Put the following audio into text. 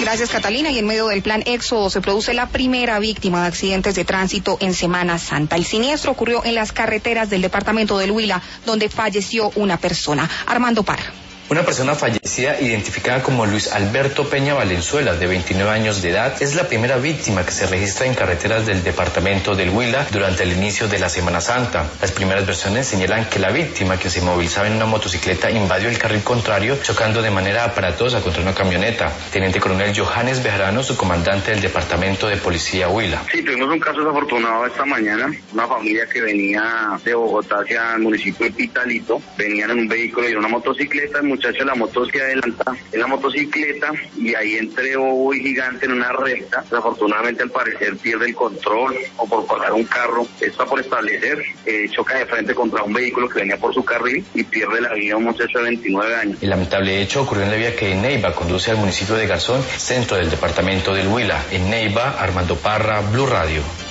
Gracias, Catalina. Y en medio del plan Éxodo se produce la primera víctima de accidentes de tránsito en Semana Santa. El siniestro ocurrió en las carreteras del departamento del Huila, donde falleció una persona. Armando Parra. Una persona fallecida, identificada como Luis Alberto Peña Valenzuela, de 29 años de edad, es la primera víctima que se registra en carreteras del departamento del Huila durante el inicio de la Semana Santa. Las primeras versiones señalan que la víctima, que se movilizaba en una motocicleta, invadió el carril contrario, chocando de manera aparatosa contra una camioneta. Teniente Coronel Johannes Bejarano, su comandante del departamento de policía Huila. Sí, tuvimos un caso desafortunado esta mañana. Una familia que venía de Bogotá hacia el municipio de Pitalito, venían en un vehículo y en una motocicleta. El muchacho de la moto se adelanta en la motocicleta y ahí entró un gigante en una recta. Desafortunadamente, al parecer, pierde el control o por pasar un carro. Está por establecer, choca de frente contra un vehículo que venía por su carril y pierde la vida un muchacho de 29 años. El lamentable hecho ocurrió en la vía que de Neiva conduce al municipio de Garzón, centro del departamento del Huila. En Neiva, Armando Parra, Blue Radio.